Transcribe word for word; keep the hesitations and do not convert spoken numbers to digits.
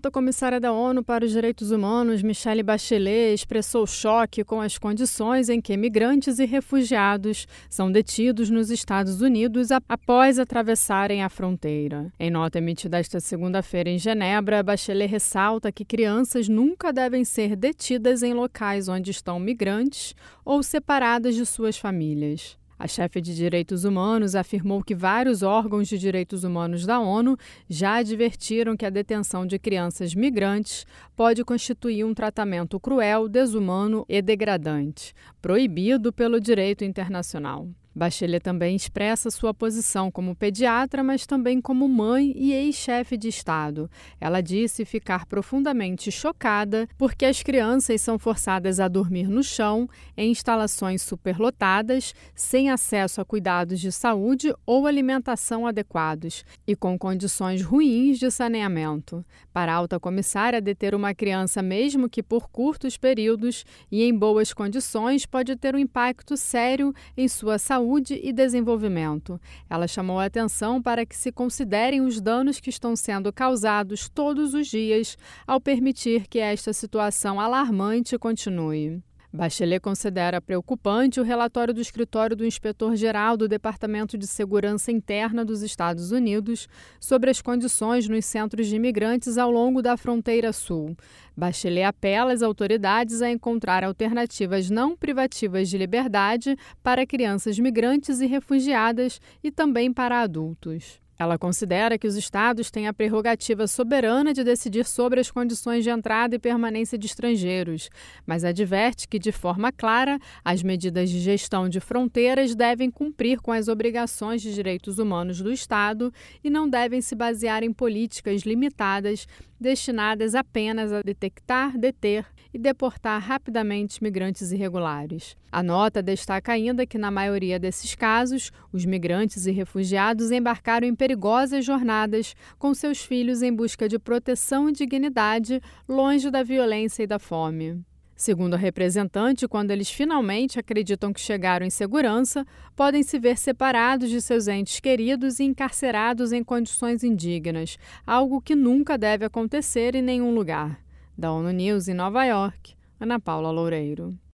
alta comissária da ONU para os Direitos Humanos, Michelle Bachelet, expressou choque com as condições em que migrantes e refugiados são detidos nos Estados Unidos após atravessarem a fronteira. Em nota emitida esta segunda-feira em Genebra, Bachelet ressalta que crianças nunca devem ser detidas em locais onde estão migrantes ou separadas de suas famílias. A chefe de direitos humanos afirmou que vários órgãos de direitos humanos da ONU já advertiram que a detenção de crianças migrantes pode constituir um tratamento cruel, desumano e degradante, proibido pelo direito internacional. Bachelet também expressa sua posição como pediatra, mas também como mãe e ex-chefe de Estado. Ela disse ficar profundamente chocada porque as crianças são forçadas a dormir no chão, em instalações superlotadas, sem acesso a cuidados de saúde ou alimentação adequados e com condições ruins de saneamento. Para a alta comissária, deter uma criança, mesmo que por curtos períodos e em boas condições, pode ter um impacto sério em sua saúde Saúde e desenvolvimento. Ela chamou a atenção para que se considerem os danos que estão sendo causados todos os dias ao permitir que esta situação alarmante continue. Bachelet considera preocupante o relatório do escritório do Inspetor-Geral do Departamento de Segurança Interna dos Estados Unidos sobre as condições nos centros de imigrantes ao longo da fronteira sul. Bachelet apela às autoridades a encontrar alternativas não privativas de liberdade para crianças migrantes e refugiadas e também para adultos. Ela considera que os estados têm a prerrogativa soberana de decidir sobre as condições de entrada e permanência de estrangeiros, mas adverte que, de forma clara, as medidas de gestão de fronteiras devem cumprir com as obrigações de direitos humanos do Estado e não devem se basear em políticas limitadas destinadas apenas a detectar, deter e deportar rapidamente migrantes irregulares. A nota destaca ainda que, na maioria desses casos, os migrantes e refugiados embarcaram em perigosas jornadas com seus filhos em busca de proteção e dignidade, longe da violência e da fome. Segundo a representante, quando eles finalmente acreditam que chegaram em segurança, podem se ver separados de seus entes queridos e encarcerados em condições indignas, algo que nunca deve acontecer em nenhum lugar. Da ONU News em Nova York, Ana Paula Loureiro.